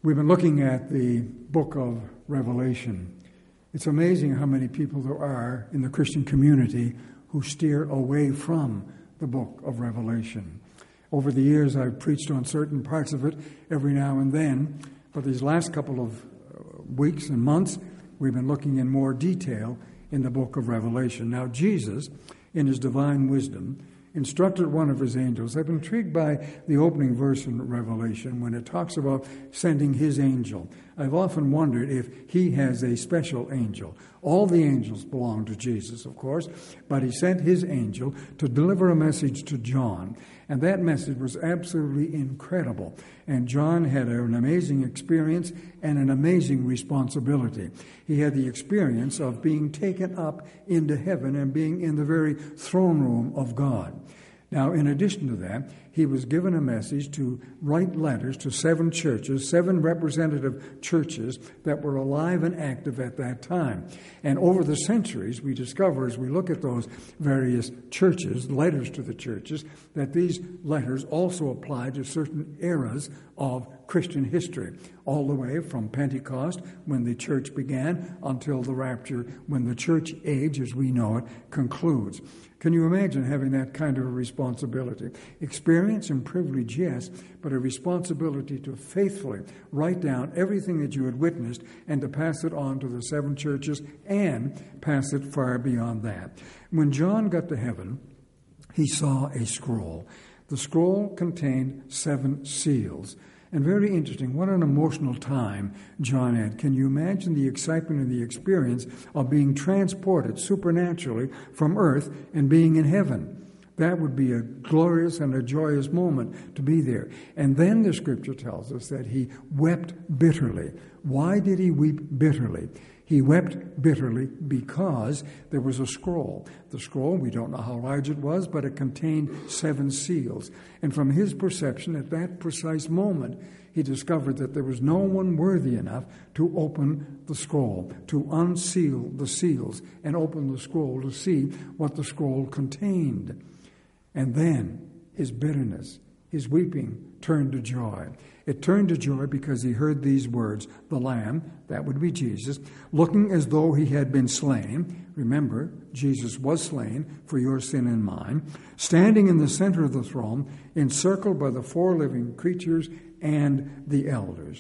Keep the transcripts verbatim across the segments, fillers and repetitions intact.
We've been looking at the book of Revelation. It's amazing how many people there are in the Christian community who steer away from the book of Revelation. Over the years, I've preached on certain parts of it every now and then, but these last couple of weeks and months, we've been looking in more detail in the book of Revelation. Now, Jesus, in his divine wisdom, instructed one of his angels. I've been intrigued by the opening verse in Revelation when it talks about sending his angel. I've often wondered if he has a special angel. All the angels belong to Jesus, of course, but he sent his angel to deliver a message to John. And that message was absolutely incredible. And John had an amazing experience and an amazing responsibility. He had the experience of being taken up into heaven and being in the very throne room of God. Now, in addition to that, he was given a message to write letters to seven churches, seven representative churches that were alive and active at that time. And over the centuries, we discover as we look at those various churches, letters to the churches, that these letters also apply to certain eras of Christian history, all the way from Pentecost, when the church began, until the rapture, when the church age, as we know it, concludes. Can you imagine having that kind of a responsibility? Experience and privilege, yes, but a responsibility to faithfully write down everything that you had witnessed and to pass it on to the seven churches and pass it far beyond that. When John got to heaven, he saw a scroll. The scroll contained seven seals. And very interesting, what an emotional time John had. Can you imagine the excitement and the experience of being transported supernaturally from earth and being in heaven? That would be a glorious and a joyous moment to be there. And then the scripture tells us that he wept bitterly. Why did he weep bitterly? He wept bitterly because there was a scroll. The scroll, we don't know how large it was, but it contained seven seals. And from his perception at that precise moment, he discovered that there was no one worthy enough to open the scroll, to unseal the seals and open the scroll to see what the scroll contained. And then his bitterness, his weeping, turned to joy. It turned to joy because he heard these words, the Lamb, that would be Jesus, looking as though he had been slain. Remember, Jesus was slain for your sin and mine. Standing in the center of the throne, encircled by the four living creatures and the elders.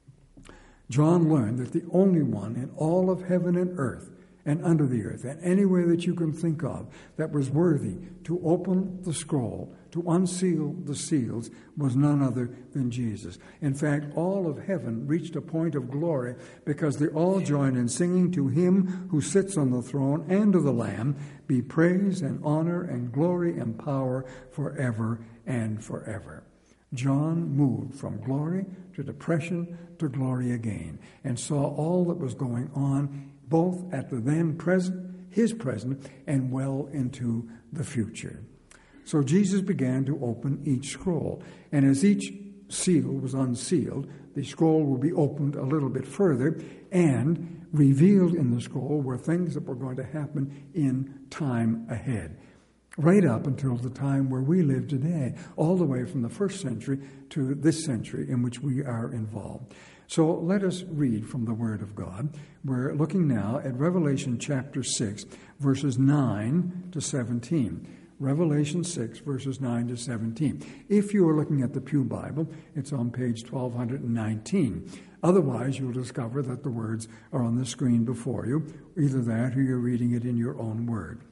John learned that the only one in all of heaven and earth and under the earth, and anywhere that you can think of, that was worthy to open the scroll, to unseal the seals, was none other than Jesus. In fact, all of heaven reached a point of glory because they all joined in singing to him who sits on the throne and to the Lamb, be praise and honor and glory and power forever and forever. John moved from glory to depression to glory again and saw all that was going on both at the then present, his present, and well into the future. So Jesus began to open each scroll. And as each seal was unsealed, the scroll will be opened a little bit further, and revealed in the scroll were things that were going to happen in time ahead. Right up until the time where we live today, all the way from the first century to this century in which we are involved. So let us read from the Word of God. We're looking now at Revelation chapter six, verses nine to seventeen. Revelation six, verses nine to seventeen. If you are looking at the Pew Bible, it's on page twelve nineteen. Otherwise, you'll discover that the words are on the screen before you. Either that or you're reading it in your own word.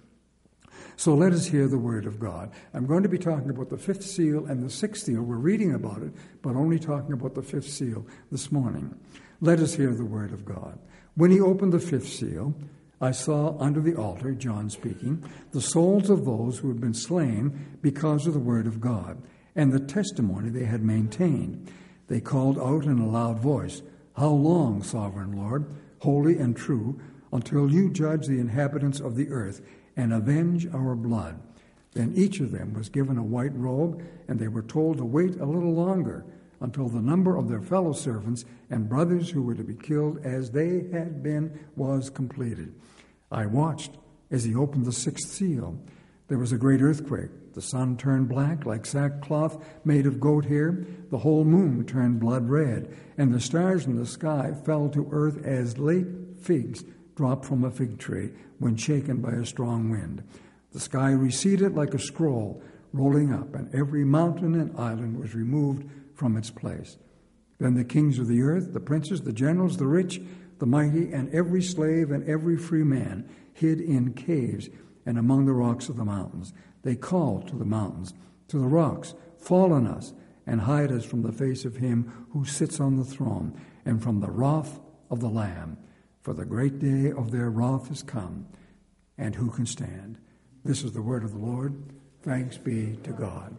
So let us hear the word of God. I'm going to be talking about the fifth seal and the sixth seal. We're reading about it, but only talking about the fifth seal this morning. Let us hear the word of God. When he opened the fifth seal, I saw under the altar, John speaking, the souls of those who had been slain because of the word of God and the testimony they had maintained. They called out in a loud voice, "How long, sovereign Lord, holy and true, until you judge the inhabitants of the earth and avenge our blood?" Then each of them was given a white robe, and they were told to wait a little longer until the number of their fellow servants and brothers who were to be killed as they had been was completed. I watched as he opened the sixth seal. There was a great earthquake. The sun turned black like sackcloth made of goat hair. The whole moon turned blood red, and the stars in the sky fell to earth as late figs drop from a fig tree when shaken by a strong wind. The sky receded like a scroll rolling up, and every mountain and island was removed from its place. Then the kings of the earth, the princes, the generals, the rich, the mighty, and every slave and every free man hid in caves and among the rocks of the mountains. They called to the mountains, to the rocks, fall on us, and hide us from the face of him who sits on the throne, and from the wrath of the Lamb. For the great day of their wrath is come, and who can stand? This is the word of the Lord. Thanks be to God.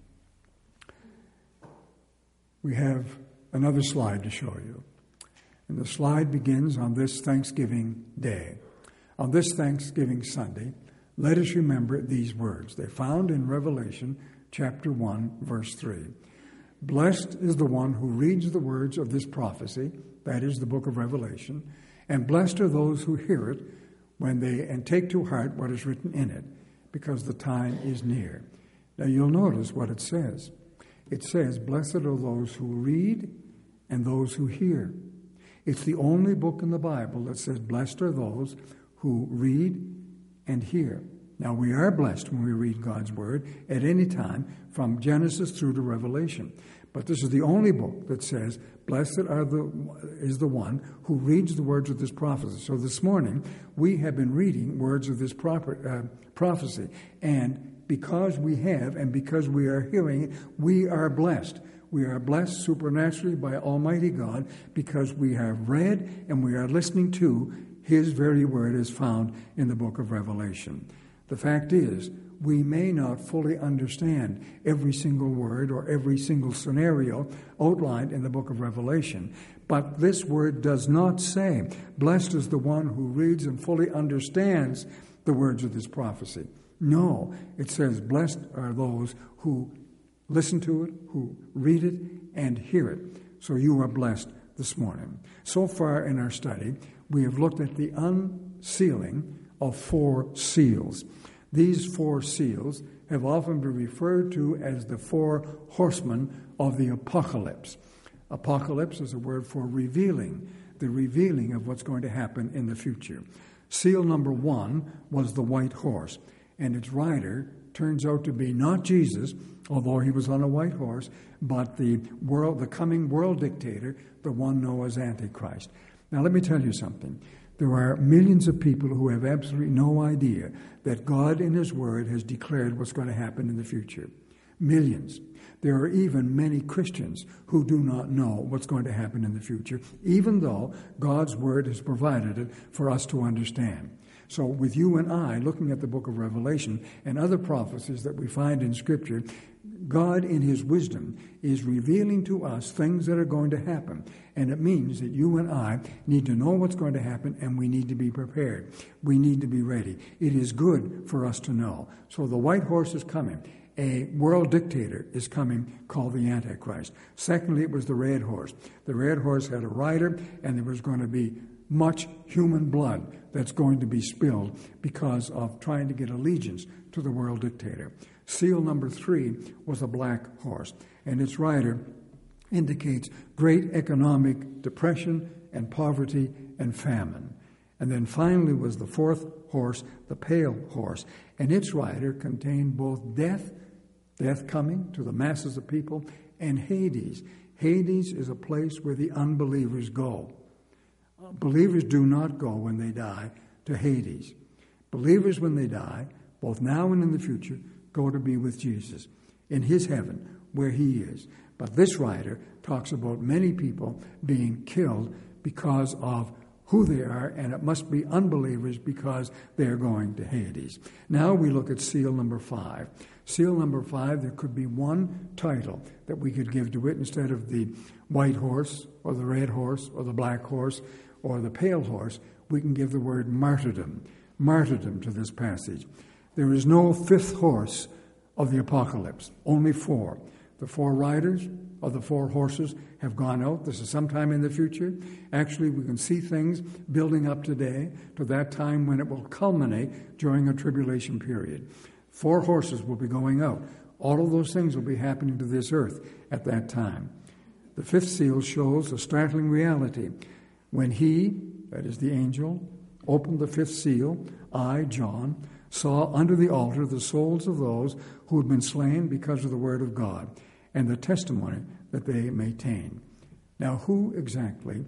We have another slide to show you. And the slide begins on this Thanksgiving Day. On this Thanksgiving Sunday, let us remember these words. They're found in Revelation chapter one, verse three. Blessed is the one who reads the words of this prophecy, that is the book of Revelation, and blessed are those who hear it when they and take to heart what is written in it, because the time is near. Now you'll notice what it says. It says, blessed are those who read and those who hear. It's the only book in the Bible that says, blessed are those who read and hear. Now, we are blessed when we read God's Word at any time from Genesis through to Revelation. But this is the only book that says, blessed are the, is the one who reads the words of this prophecy. So this morning, we have been reading words of this proper, uh, prophecy. And because we have, and because we are hearing it, we are blessed. We are blessed supernaturally by Almighty God because we have read and we are listening to His very word as found in the book of Revelation. The fact is, we may not fully understand every single word or every single scenario outlined in the book of Revelation, but this word does not say, blessed is the one who reads and fully understands the words of this prophecy. No, it says, blessed are those who listen to it, who read it, and hear it. So you are blessed this morning. So far in our study, we have looked at the unsealing of four seals. These four seals have often been referred to as the four horsemen of the apocalypse. Apocalypse is a word for revealing, the revealing of what's going to happen in the future. Seal number one was the white horse, and its rider turns out to be not Jesus, although he was on a white horse, but the world, the coming world dictator, the one known as Antichrist. Now let me tell you something. There are millions of people who have absolutely no idea that God in His Word has declared what's going to happen in the future. Millions. There are even many Christians who do not know what's going to happen in the future, even though God's Word has provided it for us to understand. So with you and I looking at the book of Revelation and other prophecies that we find in Scripture, God in His wisdom is revealing to us things that are going to happen. And it means that you and I need to know what's going to happen, and we need to be prepared. We need to be ready. It is good for us to know. So the white horse is coming. A world dictator is coming called the Antichrist. Secondly, it was the red horse. The red horse had a rider, and there was going to be much human blood that's going to be spilled because of trying to get allegiance to the world dictator. Seal number three was a black horse, and its rider indicates great economic depression and poverty and famine. And then finally was the fourth horse, the pale horse, and its rider contained both death, death coming to the masses of people, and Hades. Hades is a place where the unbelievers go. Believers do not go when they die to Hades. Believers, when they die, both now and in the future, go to be with Jesus in His heaven where He is. But this writer talks about many people being killed because of who they are, and it must be unbelievers because they're going to Hades. Now we look at seal number five. Seal number five, there could be one title that we could give to it instead of the white horse or the red horse or the black horse or the pale horse. We can give the word martyrdom, martyrdom to this passage. There is no fifth horse of the apocalypse, only four. The four riders of the four horses have gone out. This is sometime in the future. Actually, we can see things building up today to that time when it will culminate during a tribulation period. Four horses will be going out. All of those things will be happening to this earth at that time. The fifth seal shows a startling reality. When he, that is the angel, opened the fifth seal, I, John, saw under the altar the souls of those who had been slain because of the word of God and the testimony that they maintain. Now, who exactly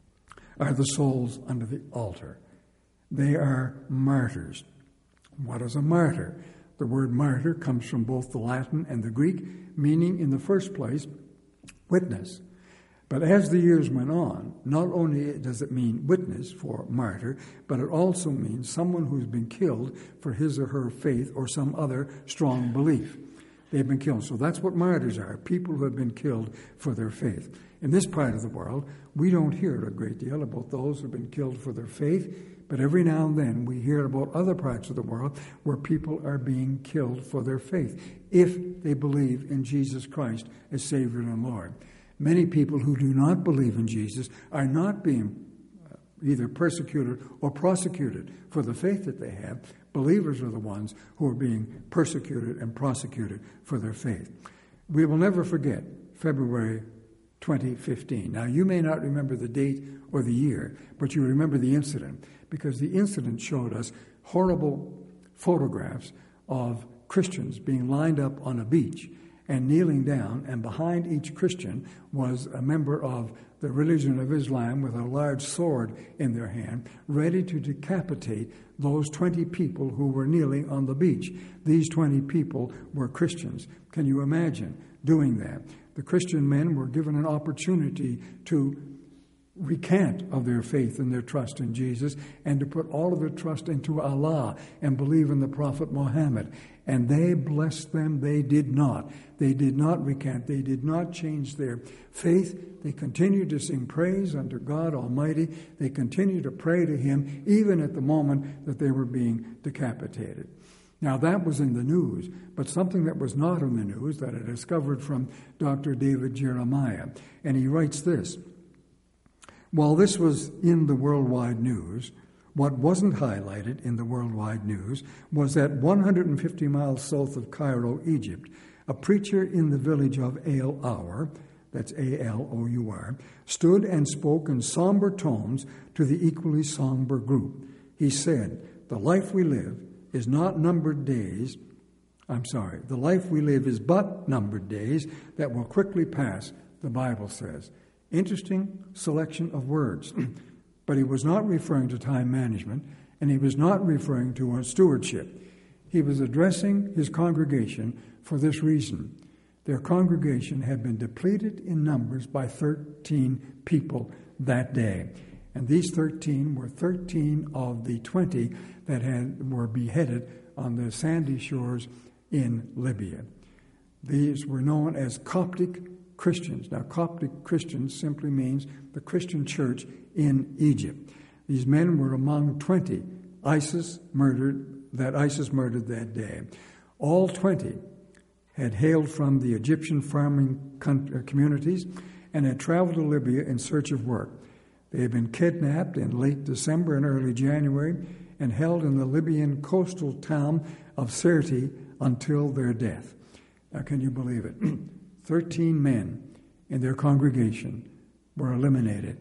are the souls under the altar? They are martyrs. What is a martyr? The word martyr comes from both the Latin and the Greek, meaning in the first place, witness. But as the years went on, not only does it mean witness for martyr, but it also means someone who's been killed for his or her faith or some other strong belief. They've been killed. So that's what martyrs are, people who have been killed for their faith. In this part of the world, we don't hear a great deal about those who have been killed for their faith, but every now and then we hear about other parts of the world where people are being killed for their faith, if they believe in Jesus Christ as Savior and Lord. Many people who do not believe in Jesus are not being either persecuted or prosecuted for the faith that they have. Believers are the ones who are being persecuted and prosecuted for their faith. We will never forget February twenty fifteen. Now, you may not remember the date or the year, but you remember the incident, because the incident showed us horrible photographs of Christians being lined up on a beach and kneeling down, and behind each Christian was a member of the religion of Islam with a large sword in their hand, ready to decapitate those twenty people who were kneeling on the beach. These twenty people were Christians. Can you imagine doing that? The Christian men were given an opportunity to recant of their faith and their trust in Jesus and to put all of their trust into Allah and believe in the Prophet Muhammad. And they blessed them. They did not. They did not recant. They did not change their faith. They continued to sing praise unto God Almighty. They continued to pray to Him even at the moment that they were being decapitated. Now, that was in the news, but something that was not in the news that I discovered from Doctor David Jeremiah. And he writes this: while this was in the worldwide news, what wasn't highlighted in the worldwide news was that one hundred fifty miles south of Cairo, Egypt, a preacher in the village of Al-Our, that's A L O U R, stood and spoke in somber tones to the equally somber group. He said, the life we live is not numbered days, I'm sorry, the life we live is but numbered days that will quickly pass, the Bible says. Interesting selection of words. But he was not referring to time management, and he was not referring to a stewardship. He was addressing his congregation for this reason. Their congregation had been depleted in numbers by thirteen people that day. And these thirteen were thirteen of the twenty that had were beheaded on the sandy shores in Libya. These were known as Coptic Christians. Now, Coptic Christians simply means the Christian church in Egypt. These men were among twenty ISIS murdered, that ISIS murdered that day. All twenty had hailed from the Egyptian farming communities and had traveled to Libya in search of work. They had been kidnapped in late December and early January and held in the Libyan coastal town of Sirte until their death. Now, can you believe it? Thirteen men in their congregation were eliminated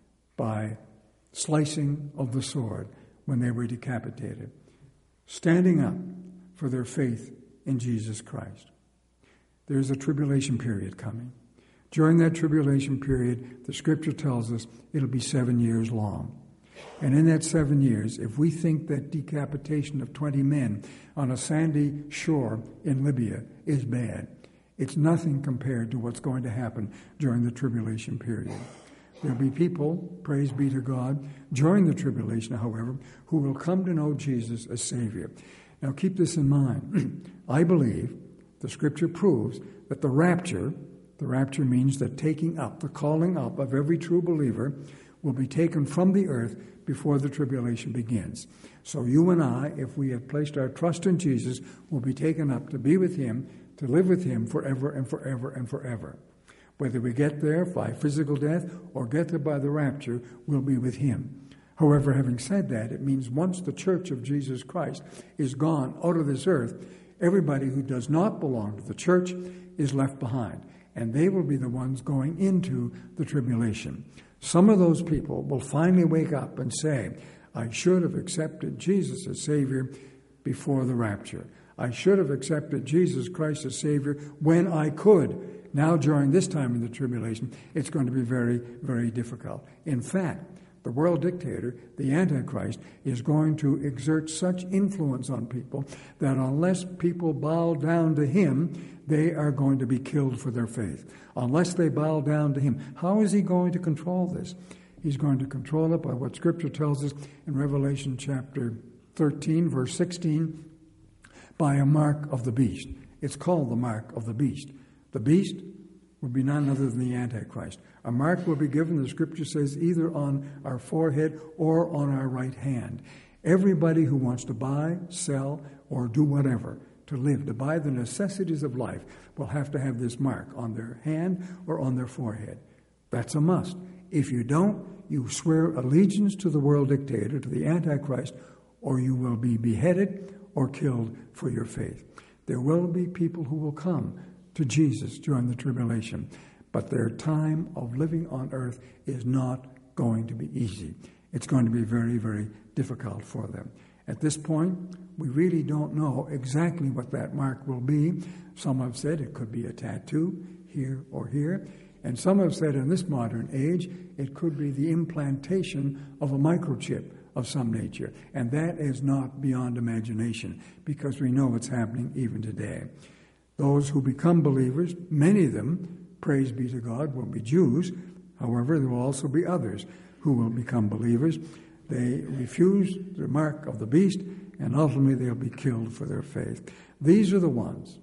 by slicing of the sword when they were decapitated, standing up for their faith in Jesus Christ. There's a tribulation period coming. During that tribulation period, the Scripture tells us it'll be seven years long. And in that seven years, if we think that decapitation of twenty men on a sandy shore in Libya is bad, it's nothing compared to what's going to happen during the tribulation period. There'll be people, praise be to God, during the tribulation, however, who will come to know Jesus as Savior. Now keep this in mind. I believe the Scripture proves that the rapture, the rapture means the taking up, the calling up of every true believer, will be taken from the earth before the tribulation begins. So you and I, if we have placed our trust in Jesus, will be taken up to be with Him, to live with Him forever and forever and forever. Whether we get there by physical death or get there by the rapture, we'll be with Him. However, having said that, it means once the church of Jesus Christ is gone out of this earth, Everybody who does not belong to the church is left behind, and they will be the ones going into the tribulation. Some of those people will finally wake up and say, I should have accepted Jesus as Savior before the rapture. I should have accepted Jesus Christ as Savior when I could. Now, during this time in the tribulation, it's going to be very, very difficult. In fact, the world dictator, the Antichrist, is going to exert such influence on people that unless people bow down to him, they are going to be killed for their faith. Unless they bow down to him. How is he going to control this? He's going to control it by what Scripture tells us in Revelation chapter thirteen, verse sixteen, by a mark of the beast. It's called the mark of the beast. The beast will be none other than the Antichrist. A mark will be given, the Scripture says, either on our forehead or on our right hand. Everybody who wants to buy, sell, or do whatever, to live, to buy the necessities of life, will have to have this mark on their hand or on their forehead. That's a must. If you don't, you swear allegiance to the world dictator, to the Antichrist, or you will be beheaded or killed for your faith. There will be people who will come to Jesus during the tribulation, but their time of living on earth is not going to be easy. It's going to be very, very difficult for them. At this point, we really don't know exactly what that mark will be. Some have said it could be a tattoo here or here. And some have said in this modern age, it could be the implantation of a microchip of some nature. And that is not beyond imagination, because we know it's happening even today. Those who become believers, many of them, praise be to God, will be Jews. However, there will also be others who will become believers. They refuse the mark of the beast, and ultimately they'll be killed for their faith. These are the ones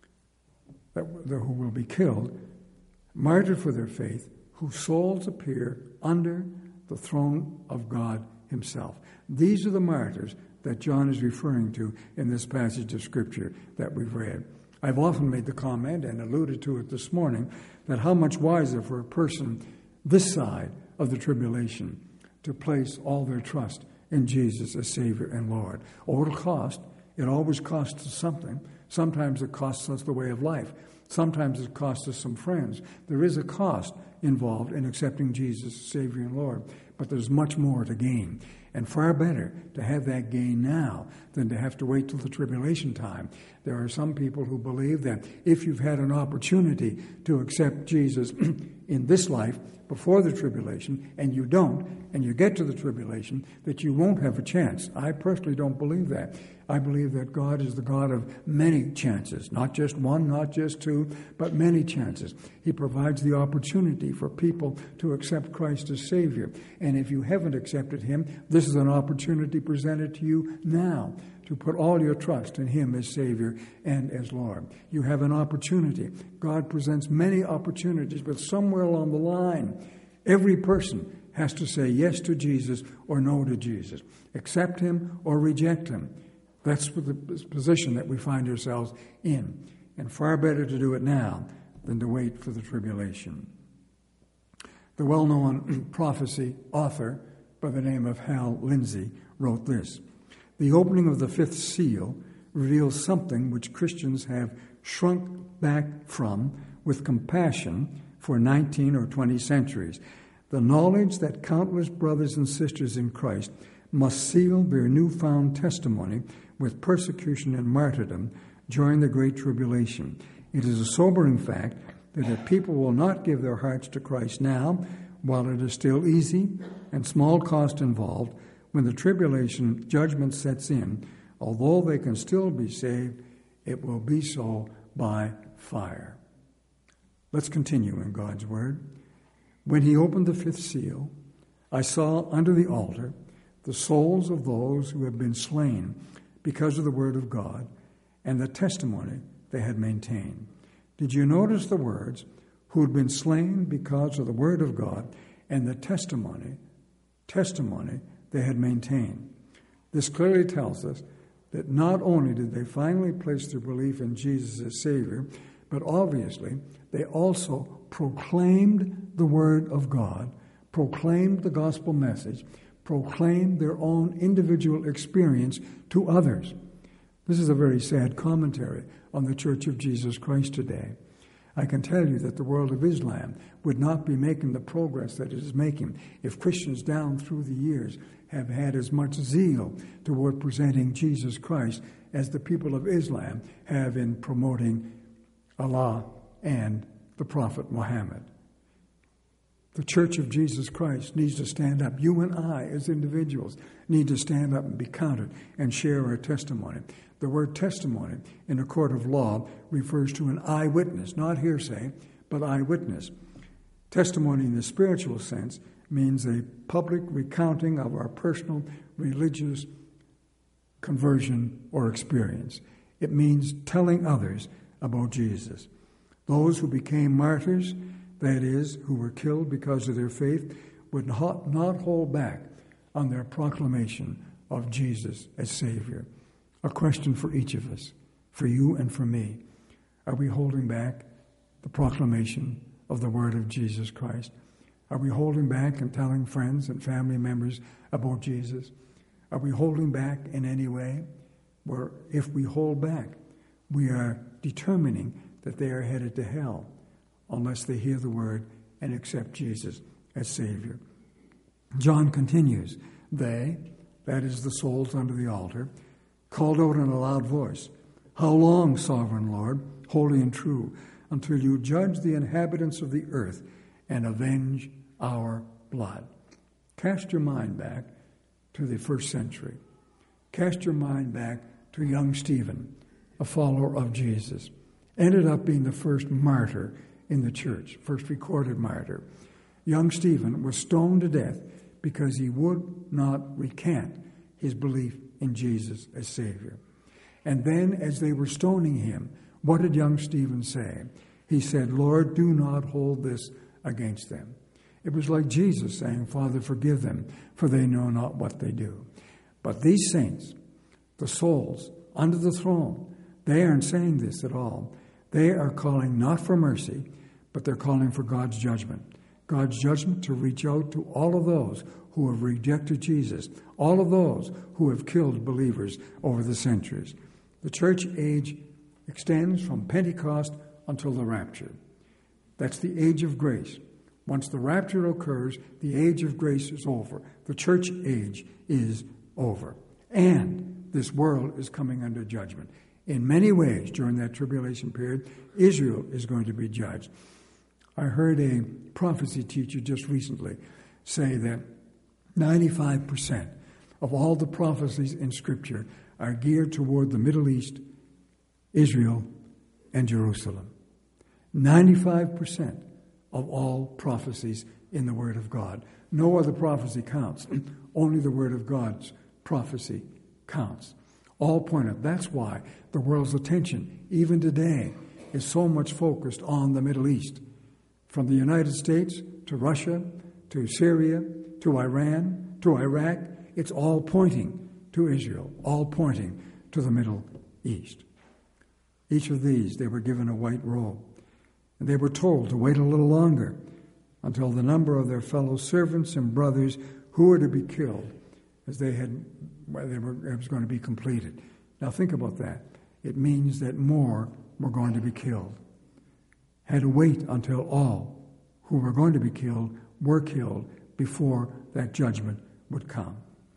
that, who will be killed, martyred for their faith, whose souls appear under the throne of God himself. These are the martyrs that John is referring to in this passage of Scripture that we've read. I've often made the comment, and alluded to it this morning, that how much wiser for a person this side of the tribulation to place all their trust in Jesus as Savior and Lord. Oh, it'll cost. It always costs us something. Sometimes it costs us the way of life. Sometimes it costs us some friends. There is a cost involved in accepting Jesus as Savior and Lord, but there's much more to gain. And far better to have that gain now than to have to wait till the tribulation time. There are some people who believe that if you've had an opportunity to accept Jesus in this life before the tribulation, and you don't, and you get to the tribulation, that you won't have a chance. I personally don't believe that. I believe that God is the God of many chances, not just one, not just two, but many chances. He provides the opportunity for people to accept Christ as Savior. And if you haven't accepted him, this is an opportunity presented to you now to put all your trust in him as Savior and as Lord. You have an opportunity. God presents many opportunities, but somewhere along the line, every person has to say yes to Jesus or no to Jesus, accept him or reject him. That's the position that we find ourselves in. And far better to do it now than to wait for the tribulation. The well-known prophecy author by the name of Hal Lindsey wrote this: "The opening of the fifth seal reveals something which Christians have shrunk back from with compassion for nineteen or twenty centuries. The knowledge that countless brothers and sisters in Christ must seal their newfound testimony with persecution and martyrdom during the Great Tribulation. It is a sobering fact that if people will not give their hearts to Christ now, while it is still easy and small cost involved, when the tribulation judgment sets in, although they can still be saved, it will be so by fire." Let's continue in God's Word. "When he opened the fifth seal, I saw under the altar the souls of those who have been slain because of the word of God and the testimony they had maintained." Did you notice the words, who had been slain because of the word of God and the testimony, testimony they had maintained? This clearly tells us that not only did they finally place their belief in Jesus as Savior, but obviously they also proclaimed the word of God, proclaimed the gospel message, proclaimed their own individual experience to others. This is a very sad commentary on the Church of Jesus Christ today. I can tell you that the world of Islam would not be making the progress that it is making if Christians down through the years have had as much zeal toward presenting Jesus Christ as the people of Islam have in promoting Allah and the Prophet Muhammad. The Church of Jesus Christ needs to stand up. You and I, as individuals, need to stand up and be counted and share our testimony. The word testimony in a court of law refers to an eyewitness, not hearsay, but eyewitness. Testimony in the spiritual sense means a public recounting of our personal religious conversion or experience. It means telling others about Jesus. Those who became martyrs, that is, who were killed because of their faith, would not, not hold back on their proclamation of Jesus as Savior. A question for each of us, for you and for me. Are we holding back the proclamation of the word of Jesus Christ? Are we holding back and telling friends and family members about Jesus? Are we holding back in any way? Where if we hold back, we are determining that they are headed to hell unless they hear the word and accept Jesus as Savior. John continues, they, that is the souls under the altar, called out in a loud voice, "How long, sovereign Lord, holy and true, until you judge the inhabitants of the earth and avenge our blood?" Cast your mind back to the first century. Cast your mind back to young Stephen, a follower of Jesus. Ended up being the first martyr in the church, first recorded martyr. Young Stephen was stoned to death because he would not recant his belief in Jesus as Savior. And then as they were stoning him, what did young Stephen say? He said, "Lord, do not hold this against them." It was like Jesus saying, "Father, forgive them, for they know not what they do." But these saints, the souls under the throne, they aren't saying this at all. They are calling not for mercy, but they're calling for God's judgment. God's judgment to reach out to all of those who have rejected Jesus, all of those who have killed believers over the centuries. The church age extends from Pentecost until the rapture. That's the age of grace. Once the rapture occurs, the age of grace is over. The church age is over. And this world is coming under judgment. In many ways, during that tribulation period, Israel is going to be judged. I heard a prophecy teacher just recently say that ninety-five percent of all the prophecies in Scripture are geared toward the Middle East, Israel, and Jerusalem. ninety-five percent of all prophecies in the Word of God. No other prophecy counts. Only the Word of God's prophecy counts. All point out. That's why the world's attention, even today, is so much focused on the Middle East. From the United States to Russia to Syria to Iran to Iraq, it's all pointing to Israel, all pointing to the Middle East. Each of these, they were given a white robe. And they were told to wait a little longer until the number of their fellow servants and brothers who were to be killed as they had, they were, it was going to be completed. Now think about that. It means that more were going to be killed. Had to wait until all who were going to be killed were killed before that judgment would come.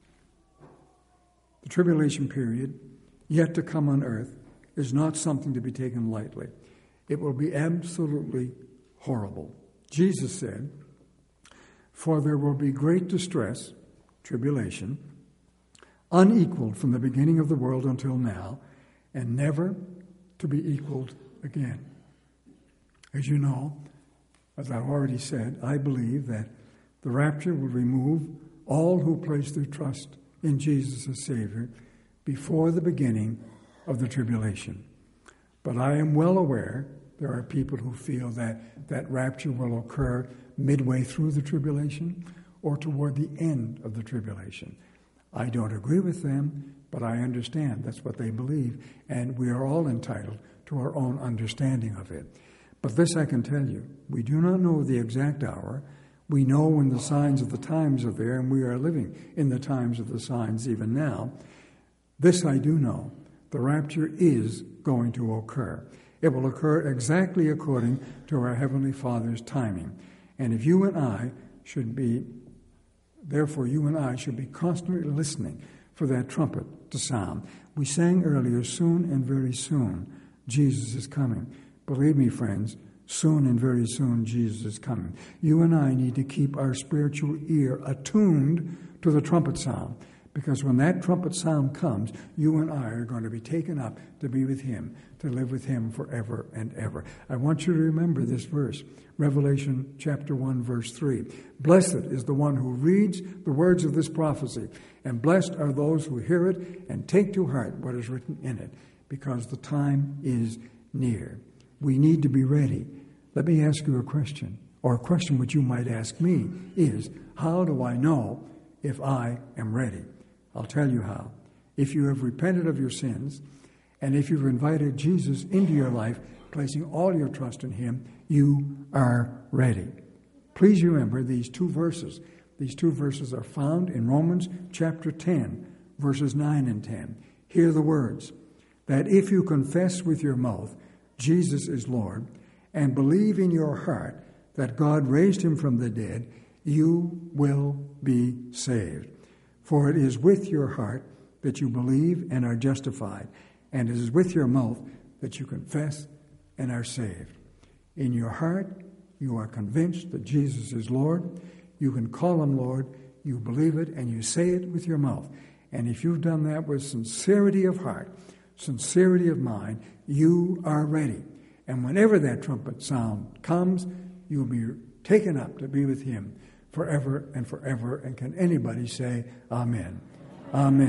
The tribulation period yet to come on earth is not something to be taken lightly. It will be absolutely horrible. Jesus said, "For there will be great distress," tribulation, "unequaled from the beginning of the world until now, and never to be equaled again." As you know, as I've already said, I believe that the rapture will remove all who place their trust in Jesus as Savior before the beginning of the tribulation. But I am well aware there are people who feel that that rapture will occur midway through the tribulation or toward the end of the tribulation. I don't agree with them, but I understand that's what they believe, and we are all entitled to our own understanding of it. But this I can tell you, we do not know the exact hour. We know when the signs of the times are there, and we are living in the times of the signs even now. This I do know, The rapture is going to occur. It will occur exactly according to our Heavenly Father's timing. And if you and I should be, therefore you and I should be constantly listening for that trumpet to sound. We sang earlier, soon and very soon, Jesus is coming. Believe me, friends, soon and very soon, Jesus is coming. You and I need to keep our spiritual ear attuned to the trumpet sound, because when that trumpet sound comes, you and I are going to be taken up to be with Him, to live with Him forever and ever. I want you to remember this verse, Revelation chapter one, verse three. Blessed is the one who reads the words of this prophecy, and blessed are those who hear it and take to heart what is written in it, because the time is near. We need to be ready. Let me ask you a question, or a question which you might ask me is, how do I know if I am ready? I'll tell you how. If you have repented of your sins, and if you've invited Jesus into your life, placing all your trust in Him, you are ready. Please remember these two verses. These two verses are found in Romans chapter ten, verses nine and ten. Hear the words, that if you confess with your mouth Jesus is Lord, and believe in your heart that God raised Him from the dead, you will be saved. For it is with your heart that you believe and are justified, and it is with your mouth that you confess and are saved. In your heart, you are convinced that Jesus is Lord. You can call Him Lord, you believe it, and you say it with your mouth. And if you've done that with sincerity of heart, sincerity of mind, you are ready. And whenever that trumpet sound comes, you'll be taken up to be with Him forever and forever. And can anybody say amen? Amen.